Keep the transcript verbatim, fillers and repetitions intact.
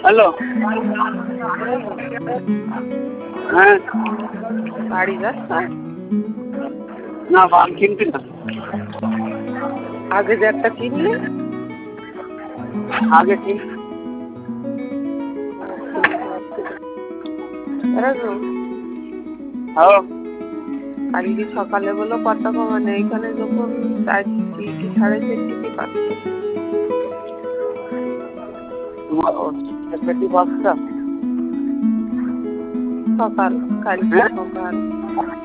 Hello, হ্যাঁ বাড়ি যাচ্ছ? না বাল কিনবি না। আগে যে একটা কিনলে? আগে কিন। এরকম হ্যালো, কালকে সকালে বলো কত কমানে, এইখানে যখন চারটি কি সাড়ে চারটি পাচ্ছ তোমার পেটি পাঁচটা সকাল, কালকে হ্যাঁ সকাল।